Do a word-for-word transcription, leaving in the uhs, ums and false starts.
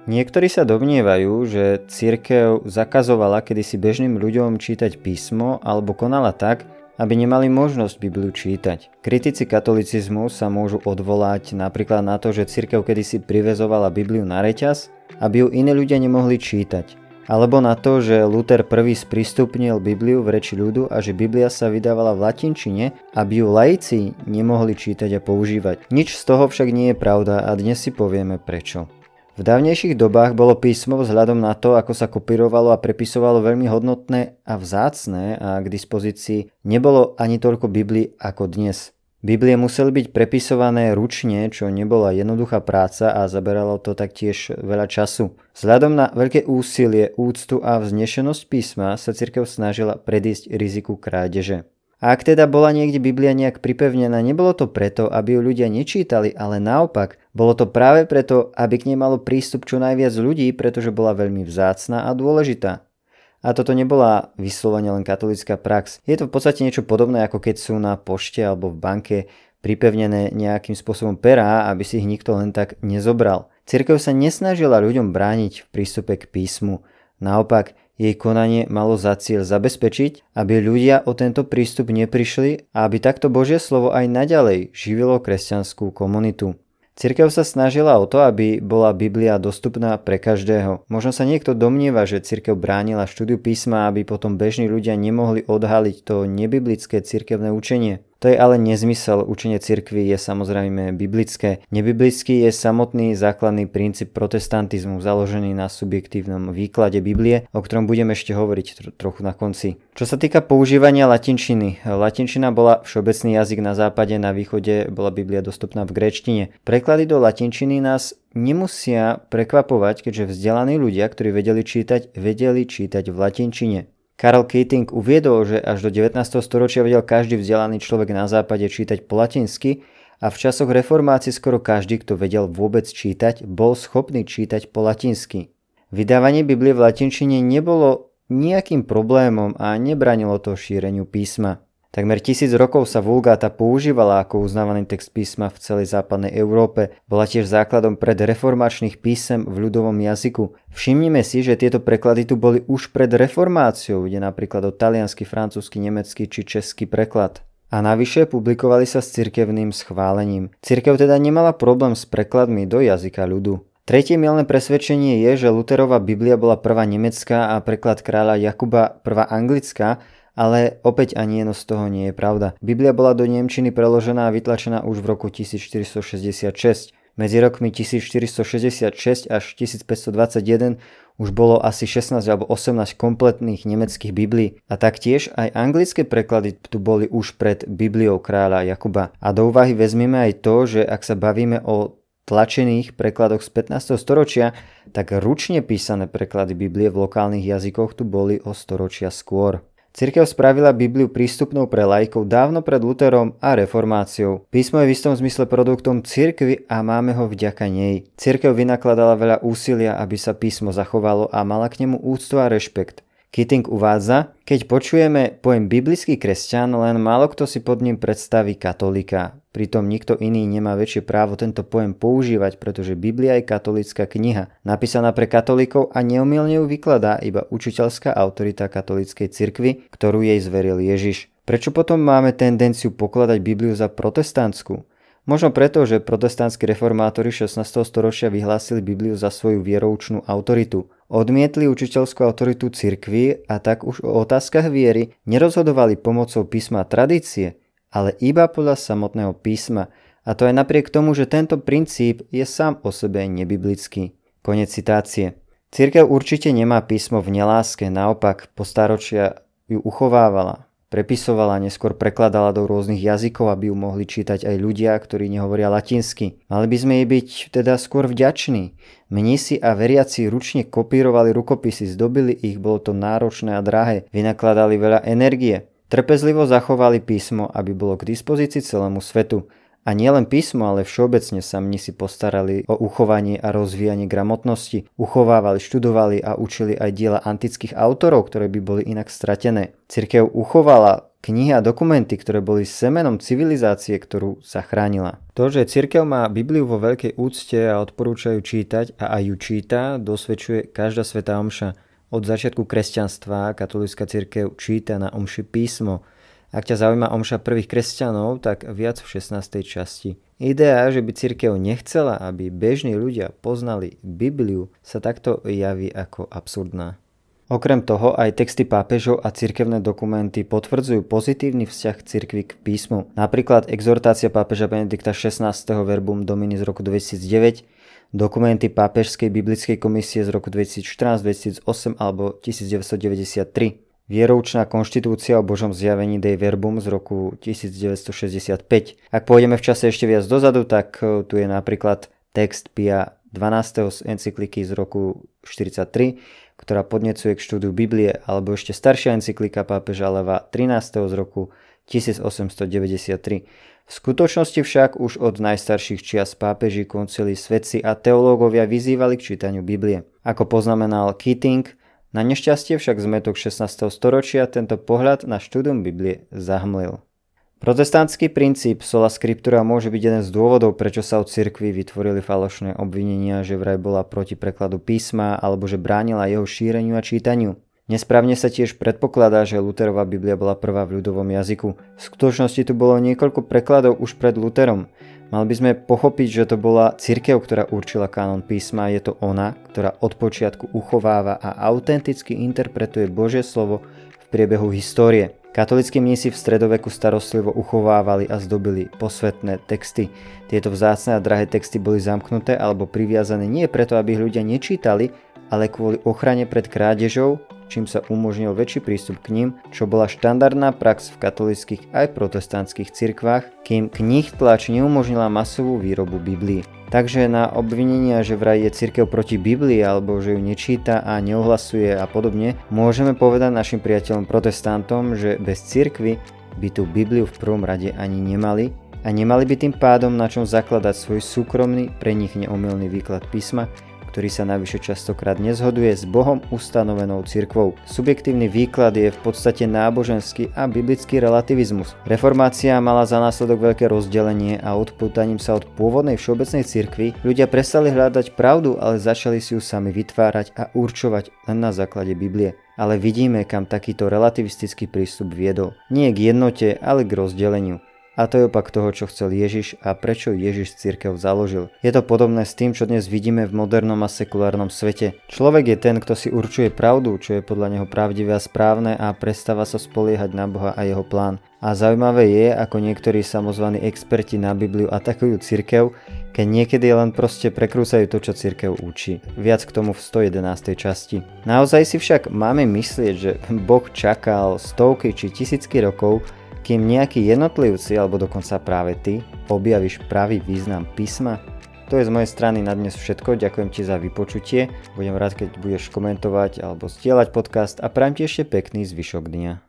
Niektorí sa domnievajú, že cirkev zakazovala kedysi bežným ľuďom čítať písmo alebo konala tak, aby nemali možnosť Bibliu čítať. Kritici katolicizmu sa môžu odvolať napríklad na to, že cirkev kedysi privezovala Bibliu na reťaz, aby ju iní ľudia nemohli čítať. Alebo na to, že Luther prvý sprístupnil Bibliu v reči ľudu a že Biblia sa vydávala v latinčine, aby ju laici nemohli čítať a používať. Nič z toho však nie je pravda a dnes si povieme prečo. V dávnejších dobách bolo písmo vzhľadom na to, ako sa kopírovalo a prepisovalo, veľmi hodnotné a vzácne a k dispozícii nebolo ani toľko Biblií ako dnes. Biblie museli byť prepisované ručne, čo nebola jednoduchá práca a zaberalo to taktiež veľa času. Vzhľadom na veľké úsilie, úctu a vznešenosť písma sa cirkev snažila predísť riziku krádeže. A ak teda bola niekde Biblia nejak pripevnená, nebolo to preto, aby ju ľudia nečítali, ale naopak, bolo to práve preto, aby k nej malo prístup čo najviac ľudí, pretože bola veľmi vzácna a dôležitá. A toto nebola vyslovene len katolícka prax. Je to v podstate niečo podobné, ako keď sú na pošte alebo v banke pripevnené nejakým spôsobom perá, aby si ich nikto len tak nezobral. Cirkev sa nesnažila ľuďom brániť v prístupe k písmu. Naopak, jej konanie malo za cieľ zabezpečiť, aby ľudia o tento prístup neprišli a aby takto Božie slovo aj naďalej živilo kresťanskú komunitu. Cirkev sa snažila o to, aby bola Biblia dostupná pre každého. Možno sa niekto domnieva, že cirkev bránila štúdiu písma, aby potom bežní ľudia nemohli odhaliť to nebiblické cirkevné učenie. To je ale nezmysel, učenie cirkvi je samozrejme biblické. Nebiblický je samotný základný princíp protestantizmu založený na subjektívnom výklade Biblie, o ktorom budeme ešte hovoriť tro- trochu na konci. Čo sa týka používania latinčiny, latinčina bola všeobecný jazyk na západe, na východe bola Biblia dostupná v gréčtine. Preklady do latinčiny nás nemusia prekvapovať, keďže vzdelaní ľudia, ktorí vedeli čítať, vedeli čítať v latinčine. Karl Keating uviedol, že až do devätnásteho storočia vedel každý vzdelaný človek na západe čítať po latinsky a v časoch reformácie skoro každý, kto vedel vôbec čítať, bol schopný čítať po latinsky. Vydávanie Biblie v latinčine nebolo nejakým problémom a nebranilo to šíreniu písma. Takmer tisíc rokov sa vulgáta používala ako uznávaný text písma v celej západnej Európe. Bola tiež základom predreformačných písem v ľudovom jazyku. Všimnime si, že tieto preklady tu boli už pred reformáciou, ide napríklad o taliansky, francúzsky, nemecký či český preklad. A navyše publikovali sa s cirkevným schválením. Cirkev teda nemala problém s prekladmi do jazyka ľudu. Tretie mylné presvedčenie je, že Lutherova Biblia bola prvá nemecká a preklad kráľa Jakuba prvá anglická, ale opäť ani jedno z toho nie je pravda. Biblia bola do nemčiny preložená a vytlačená už v roku tisícštyristošesťdesiatšesť. Medzi rokmi tisícštyristošesťdesiatšesť až tisícpäťstodvadsaťjeden už bolo asi šestnásť alebo osemnásť kompletných nemeckých Biblií a taktiež aj anglické preklady tu boli už pred Bibliou kráľa Jakuba. A do úvahy vezmeme aj to, že ak sa bavíme o tlačených prekladoch z pätnásteho storočia, tak ručne písané preklady Biblie v lokálnych jazykoch tu boli o storočia skôr. Cirkev spravila Bibliu prístupnou pre laikov dávno pred Lutherom a reformáciou. Písmo je v istom zmysle produktom cirkvi a máme ho vďaka nej. Cirkev vynakladala veľa úsilia, aby sa písmo zachovalo a mala k nemu úctu a rešpekt. Keating uvádza, keď počujeme pojem biblický kresťan, len málo kto si pod ním predstaví katolíka. Pritom nikto iný nemá väčšie právo tento pojem používať, pretože Biblia je katolícka kniha, napísaná pre katolíkov a neomylne ju vykladá iba učiteľská autorita katolíckej cirkvi, ktorú jej zveril Ježiš. Prečo potom máme tendenciu pokladať Bibliu za protestantskú? Možno preto, že protestantskí reformátori šestnásteho storočia vyhlásili Bibliu za svoju vieroučnú autoritu. Odmietli učiteľskú autoritu cirkvi a tak už o otázkach viery nerozhodovali pomocou písma a tradície, ale iba podľa samotného písma. A to aj napriek tomu, že tento princíp je sám o sebe nebiblický. Konec citácie. Cirkev určite nemá písmo v neláske, naopak po stáročia ju uchovávala. Prepisovala, neskôr prekladala do rôznych jazykov, aby ju mohli čítať aj ľudia, ktorí nehovoria latinsky. Mali by sme jej byť teda skôr vďační. Mnísi a veriaci ručne kopírovali rukopisy, zdobili ich, bolo to náročné a drahé, vynakladali veľa energie. Trpezlivo zachovali písmo, aby bolo k dispozícii celému svetu. A nielen písmo, ale všeobecne sa mnísi postarali o uchovanie a rozvíjanie gramotnosti, uchovávali, študovali a učili aj diela antických autorov, ktoré by boli inak stratené. Cirkev uchovala knihy a dokumenty, ktoré boli semenom civilizácie, ktorú zachránila. To, že cirkev má Bibliu vo veľkej úcte a odporúčajú čítať a aj ju číta, dosvedčuje každá svätá omša. Od začiatku kresťanstva katolícka cirkev číta na omši písmo. Ak ťa zaujíma omša prvých kresťanov, tak viac v šestnástej časti. Idea, že by cirkev nechcela, aby bežní ľudia poznali Bibliu, sa takto javí ako absurdná. Okrem toho aj texty pápežov a cirkevné dokumenty potvrdzujú pozitívny vzťah cirkvi k písmu. Napríklad exhortácia pápeža Benedikta šestnásteho Verbum Domini z roku dvetisícdeväť, dokumenty pápežskej biblickej komisie z roku dvetisícštrnásť dvetisícosem alebo devätnásťstodeväťdesiattri. Vieroučná konštitúcia o Božom zjavení Dei Verbum z roku devätnásťstošesťdesiatpäť. Ak pôjdeme v čase ešte viac dozadu, tak tu je napríklad text Pia dvanásteho z encykliky z roku štyridsaťtri, ktorá podnecuje k štúdiu Biblie, alebo ešte staršia encyklika pápeža Leva trinásteho z roku tisícosemstodeväťdesiattri. V skutočnosti však už od najstarších čias pápeži, koncili, svetci a teológovia vyzývali k čítaniu Biblie. Ako poznamenal Keating, na nešťastie však zmetok šestnásteho storočia tento pohľad na štúdium Biblie zahmlil. Protestantský princíp sola scriptura môže byť jeden z dôvodov, prečo sa od cirkvi vytvorili falošné obvinenia, že vraj bola proti prekladu písma alebo že bránila jeho šíreniu a čítaniu. Nesprávne sa tiež predpokladá, že Luterová Biblia bola prvá v ľudovom jazyku. V skutočnosti tu bolo niekoľko prekladov už pred Luterom. Mali by sme pochopiť, že to bola cirkev, ktorá určila kánon písma, je to ona, ktorá od počiatku uchováva a autenticky interpretuje Božie slovo v priebehu histórie. Katolícki mnísi v stredoveku starostlivo uchovávali a zdobili posvätné texty. Tieto vzácne a drahé texty boli zamknuté alebo priviazané nie preto, aby ich ľudia nečítali, ale kvôli ochrane pred krádežou, čím sa umožnil väčší prístup k nim, čo bola štandardná prax v katolíckych aj protestantských cirkvách, kým knih tlač neumožnila masovú výrobu Biblií. Takže na obvinenia, že vraj je cirkev proti Biblii alebo že ju nečíta a neohlasuje a podobne, môžeme povedať našim priateľom protestantom, že bez cirkvi by tú Bibliu v prvom rade ani nemali a nemali by tým pádom na čom zakladať svoj súkromný, pre nich neomylný výklad písma, ktorý sa navyše častokrát nezhoduje s Bohom ustanovenou cirkvou. Subjektívny výklad je v podstate náboženský a biblický relativizmus. Reformácia mala za následok veľké rozdelenie a odpútaním sa od pôvodnej všeobecnej cirkvi ľudia prestali hľadať pravdu, ale začali si ju sami vytvárať a určovať len na základe Biblie. Ale vidíme, kam takýto relativistický prístup viedol. Nie k jednote, ale k rozdeleniu. A to je opak toho, čo chcel Ježiš a prečo Ježiš cirkev založil. Je to podobné s tým, čo dnes vidíme v modernom a sekulárnom svete. Človek je ten, kto si určuje pravdu, čo je podľa neho pravdivé a správne a prestáva sa spoliehať na Boha a jeho plán. A zaujímavé je, ako niektorí samozvaní experti na Bibliu atakujú cirkev, keď niekedy len proste prekrúcajú to, čo cirkev učí. Viac k tomu v stojedenástej časti. Naozaj si však máme myslieť, že Boh čakal stovky či tisícky rokov, kým nejakí jednotlivci, alebo dokonca práve ty, objavíš pravý význam písma? To je z mojej strany na dnes všetko, ďakujem ti za vypočutie, budem rád, keď budeš komentovať alebo zdieľať podcast a prajem ti ešte pekný zvyšok dňa.